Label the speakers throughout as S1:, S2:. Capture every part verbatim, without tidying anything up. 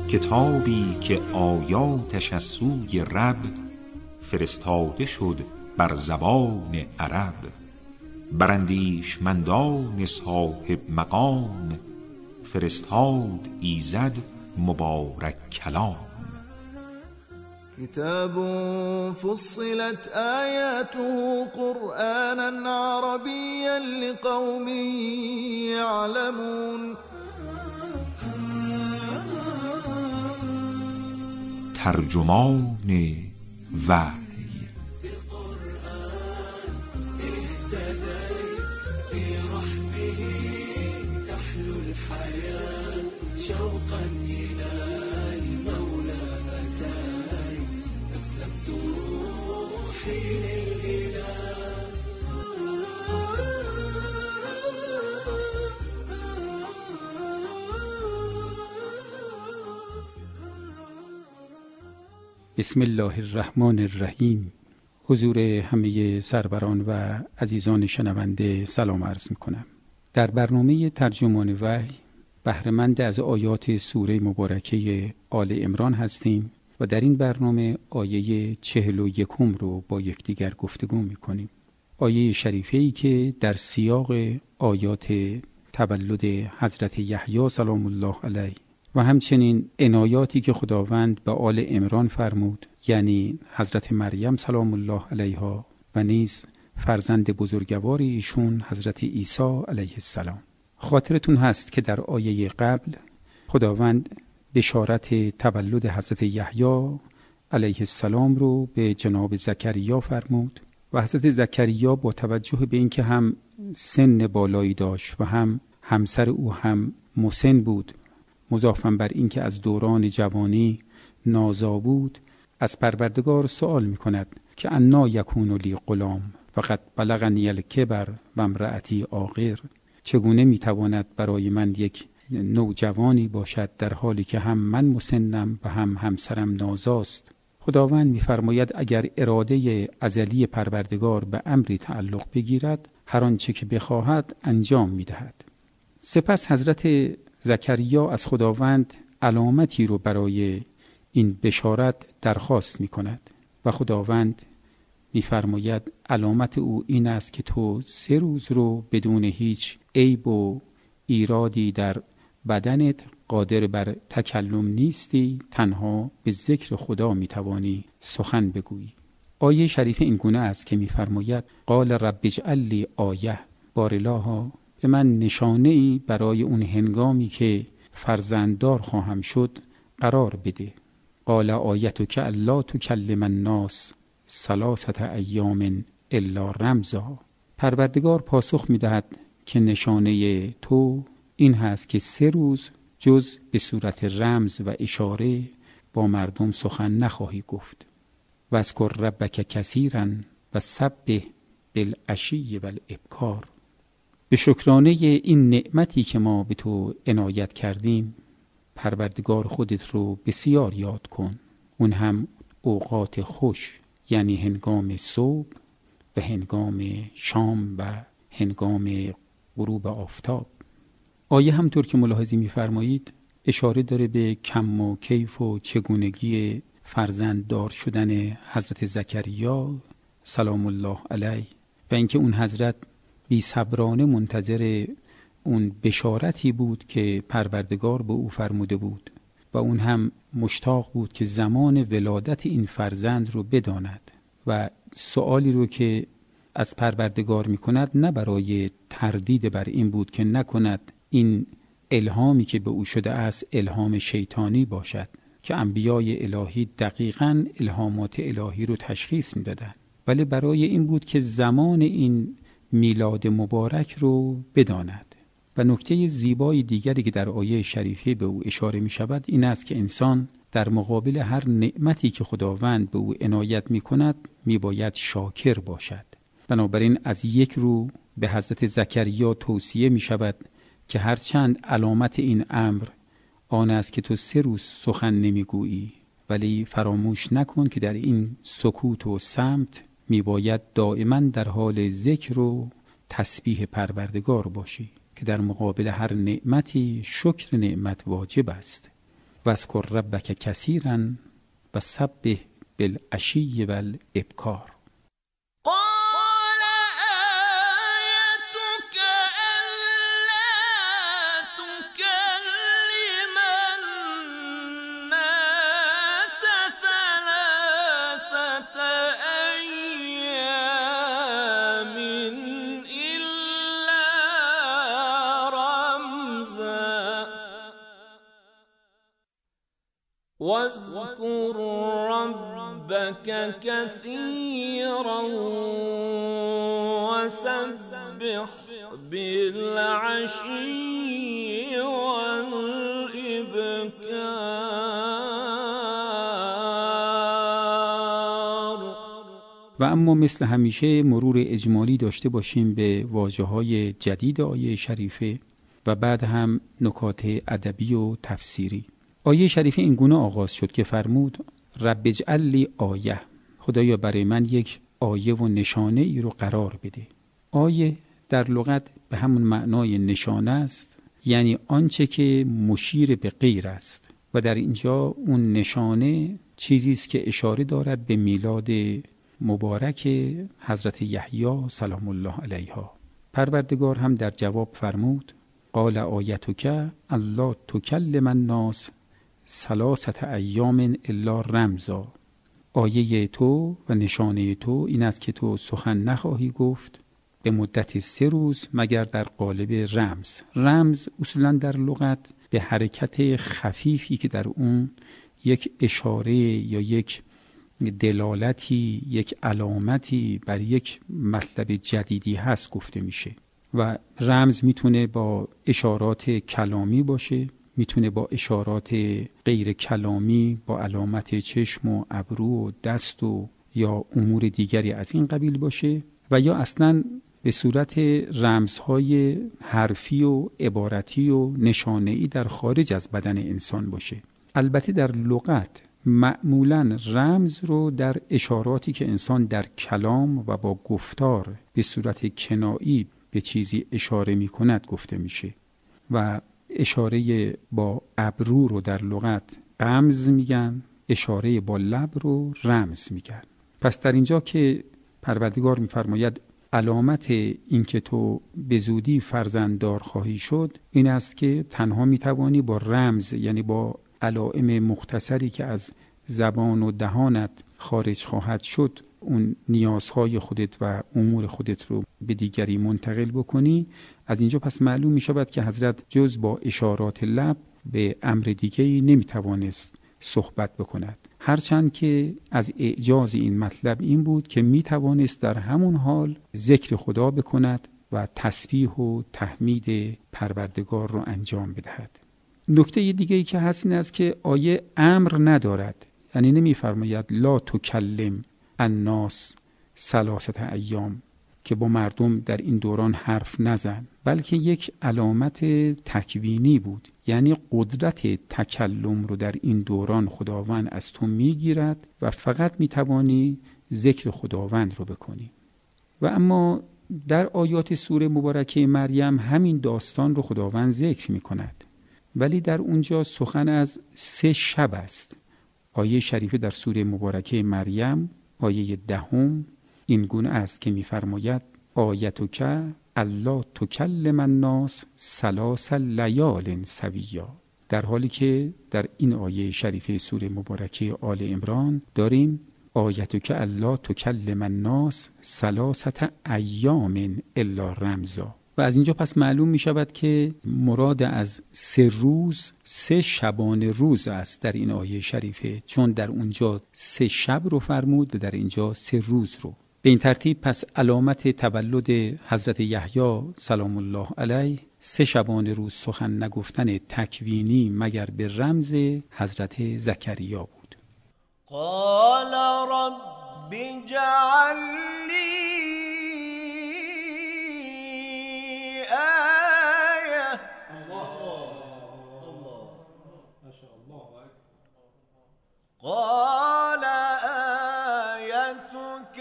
S1: کتابی که آیاتش از سوی رب فرستاده شد بر زبان عرب، بر اندیشمندان صاحب مقام فرستاد ایزد مبارک کلام.
S2: كتاب فصلت آياته قرآنا عربيا لقوم يعلمون.
S1: ترجمان وحی.
S3: بسم الله الرحمن الرحیم. حضور همه سروران و عزیزان شنونده سلام عرض می کنم. در برنامه ترجمان وحی بهره‌مند از آیات سوره مبارکه آل عمران هستیم و در این برنامه آیه چهل و یکم رو با یکدیگر گفتگو می کنیم. آیه شریفه‌ای که در سیاق آیات تولد حضرت یحیی سلام الله علیه و همچنین عنایاتی که خداوند به آل عمران فرمود، یعنی حضرت مریم سلام الله علیها و نیز فرزند بزرگوار ایشون حضرت عیسی علیه السلام. خاطرتون هست که در آیه قبل خداوند بشارت تولد حضرت یحیی علیه السلام رو به جناب زکریا فرمود و حضرت زکریا با توجه به اینکه هم سن بالایی داشت و هم همسر او هم مسن بود، مضافاً بر اینکه از دوران جوانی نازا بود، از پروردگار سوال می کند که انا یکون لی غلام فقد بلغنی الکبر و امرأتی عاقر. چگونه می تواند برای من یک نوجوانی باشد در حالی که هم من مسنم و هم همسرم نازاست؟ خداوند می فرماید اگر اراده ازلی پروردگار به امری تعلق بگیرد، هر آنچه که بخواهد انجام می دهد. سپس حضرت زکریا از خداوند علامتی رو برای این بشارت درخواست می کند و خداوند می فرماید علامت او این است که تو سه روز رو بدون هیچ عیب و ایرادی در بدنت قادر بر تکلم نیستی، تنها به ذکر خدا می توانی سخن بگویی. آیه شریف این گونه است که می فرماید قال رب اجعل لی آیه، بارالها به من نشانه ای برای اون هنگامی که فرزنددار خواهم شد قرار بده. قال آیتک الا تکلم الناس ثلاثه ایام الا رمزا. پروردگار پاسخ میدهد که نشانه تو این هست که سه روز جز به صورت رمز و اشاره با مردم سخن نخواهی گفت. و اذکر ربک کثیرا و سبح بالعشی والابکار. به شکرانه این نعمتی که ما به تو عنایت کردیم پروردگار خودت رو بسیار یاد کن، اون هم اوقات خوش، یعنی هنگام صبح و هنگام شام و هنگام غروب آفتاب. آیه همطور که ملاحظه می‌فرمایید اشاره داره به کم و کیف و چگونگی فرزنددار شدن حضرت زکریا سلام الله علیه و اینکه اون حضرت بی صبرانه منتظر اون بشارتی بود که پروردگار به او فرموده بود و اون هم مشتاق بود که زمان ولادت این فرزند رو بداند و سوالی رو که از پروردگار می کند نه برای تردید بر این بود که نکند این الهامی که به او شده است الهام شیطانی باشد، که انبیای الهی دقیقاً الهامات الهی رو تشخیص می دادن، ولی برای این بود که زمان این میلاد مبارک رو بداند. و نکته زیبای دیگری که در آیه شریفه به او اشاره می شود این است که انسان در مقابل هر نعمتی که خداوند به او عنایت می کند می باید شاکر باشد. بنابراین از یک رو به حضرت زکریا توصیه می شود که هرچند علامت این امر آن است که تو سه روز سخن نمی گویی، ولی فراموش نکن که در این سکوت و صمت می باید دائما در حال ذکر و تسبیح پروردگار باشی که در مقابل هر نعمتی شکر نعمت واجب است. واذکر ربک کثیرا و سبح بالعشی والابکار.
S4: واذكر ربك كثيرا وسبح بالعشي والإبكار.
S3: و اما مثل همیشه مرور اجمالی داشته باشیم به واژه‌های جدید آیه شریفه و بعد هم نکات ادبی و تفسیری. آیه شریفه این گونه آغاز شد که فرمود رب اجعل لی آیه، خدایا برای من یک آیه و نشانه ای رو قرار بده. آیه در لغت به همون معنای نشانه است، یعنی آنچه که مشیر به غیر است و در اینجا اون نشانه چیزی است که اشاره دارد به میلاد مبارک حضرت یحیی سلام الله علیها. پروردگار هم در جواب فرمود قال آیتک الا تکلم الناس ثلاثه ایام الا رمزا. آیه تو و نشانه تو این است که تو سخن نخواهی گفت به مدت سه روز مگر در قالب رمز. رمز اصولا در لغت به حرکت خفیفی که در اون یک اشاره یا یک دلالتی، یک علامتی بر یک مطلب جدیدی هست گفته میشه. و رمز میتونه با اشارات کلامی باشه، میتونه با اشارات غیر کلامی با علامت چشم و ابرو و دست و یا امور دیگری از این قبیل باشه و یا اصلاً به صورت رمزهای حرفی و عبارتی و نشانه‌ای در خارج از بدن انسان باشه. البته در لغت معمولاً رمز رو در اشاراتی که انسان در کلام و با گفتار به صورت کنایی به چیزی اشاره می کند گفته میشه و اشاره با ابرو رو در لغت غمز میگن، اشاره با لب رو رمز میگن. پس در اینجا که پروردگار میفرماید علامت این که تو به زودی فرزنددار خواهی شد این است که تنها میتوانی با رمز، یعنی با علائم مختصری که از زبان و دهانت خارج خواهد شد، اون نیازهای خودت و امور خودت رو به دیگری منتقل بکنی. از اینجا پس معلوم می شود که حضرت جز با اشارات لب به امر دیگری نمی توانست صحبت بکند، هرچند که از اعجاز این مطلب این بود که می توانست در همون حال ذکر خدا بکند و تسبیح و تحمید پروردگار رو انجام بدهد. نکته دیگه ای که هست این است که آیه امر ندارد، یعنی نمی فرماید لا تکلم الناس ثلاثه ایام که با مردم در این دوران حرف نزن، بلکه یک علامت تکوینی بود، یعنی قدرت تکلم رو در این دوران خداوند از تو میگیرد و فقط میتوانی ذکر خداوند رو بکنی. و اما در آیات سوره مبارکه مریم همین داستان رو خداوند ذکر میکند، ولی در اونجا سخن از سه شب است. آیه شریفه در سوره مبارکه مریم آیه دهم این گونه است که می‌فرماید آیتک الا تکلم الناس ثلاث لیال سویا، در حالی که در این آیه شریفه سوره مبارکه آل عمران داریم آیتک الا تکلم الناس ثلاثه ایام الا رمزا. و از اینجا پس معلوم می شود که مراد از سه روز سه شبانه روز است در این آیه شریفه، چون در اونجا سه شب رو فرمود و در اینجا سه روز رو. به این ترتیب پس علامت تولد حضرت یحیی سلام الله علیه سه شبانه روز سخن نگفتن تکوینی مگر به رمز حضرت زکریا بود.
S2: قال رب اجعل لی آیه. قال آیتک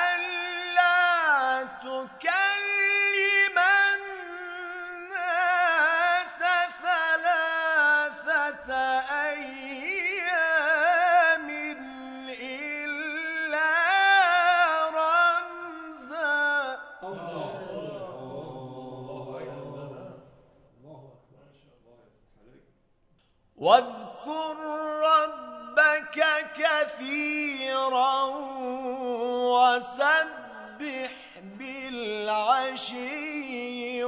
S2: الا تکلم الناس ثلاثة أيام واذكر ربك كثيرا وسبح بالعشي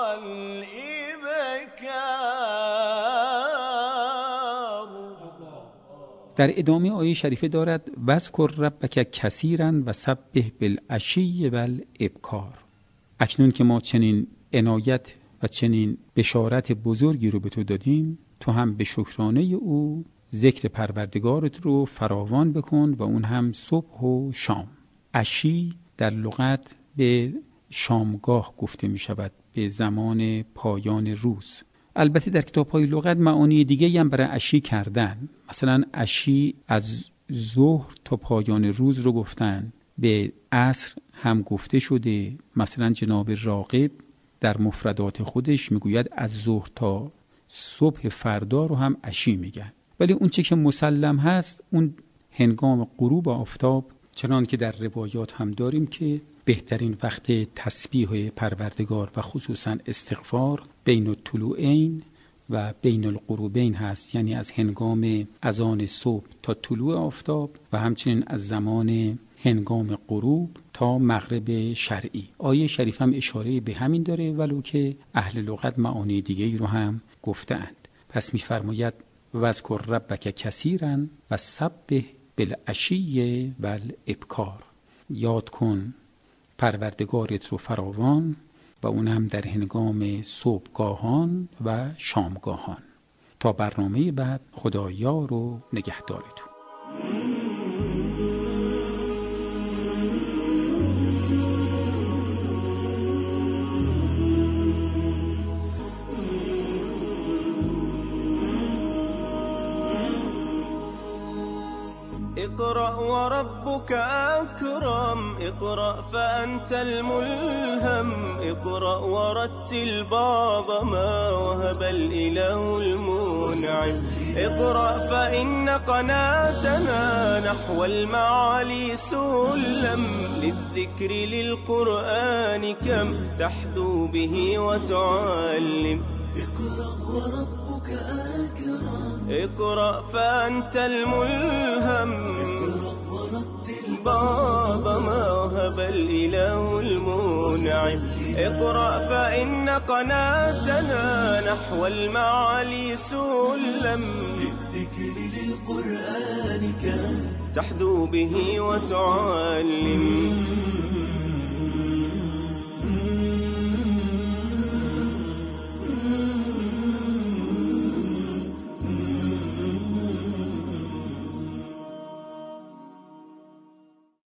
S2: والإبکار.
S3: در ادامه آیه شریفه دارد واذکر ربک کثیرا و سبح بالعشی والابکار. اکنون که ما چنین عنایت و چنین بشارت بزرگی رو به تو دادیم، تو هم به شکرانه او ذکر پروردگارت رو فراوان بکن و اون هم صبح و شام. عشی در لغت به شامگاه گفته می شود، به زمان پایان روز. البته در کتاب‌های لغت معانی دیگه هم برای عشی کردن. مثلا عشی از ظهر تا پایان روز رو گفتن، به عصر هم گفته شده. مثلا جناب راغب در مفردات خودش میگوید از ظهر تا صبح فردا رو هم عشی میگن. ولی اون چه که مسلم هست اون هنگام غروب آفتاب، چنان که در روایات هم داریم که بهترین وقت تسبیح پروردگار و خصوصا استغفار بین الطلوعین و بین الغروبین هست، یعنی از هنگام اذان صبح تا طلوع آفتاب و همچنین از زمان هنگام غروب تا مغرب شرعی. آیه شریف هم اشاره به همین داره، ولو که اهل لغت معانی دیگه رو هم گفتند. پس می‌فرماید واذکر ربک کثیرا و سبح بالعشی والابکار. یاد کن پروردگارت رو فراوان و اون هم در هنگام صبحگاهان و شامگاهان. تا برنامه بعد، خدا یار و نگهدارتون.
S2: اقرأ وربك أكرم، اقرأ فأنت الملهم، اقرأ ورتل بعض ما وهب الإله المنعم، اقرأ فإن قناتنا نحو المعالي سلم، للذكر للقرآن كم تحدو به وتعلم. اقرأ وربك أكرم، اقرأ فأنت الملهم، اقرأ ورتل بعض ما وهب الإله المنعم، اقرأ فإن قناتنا نحو المعالي سلم، للذكر للقرآن كم تحدو به وتعلم.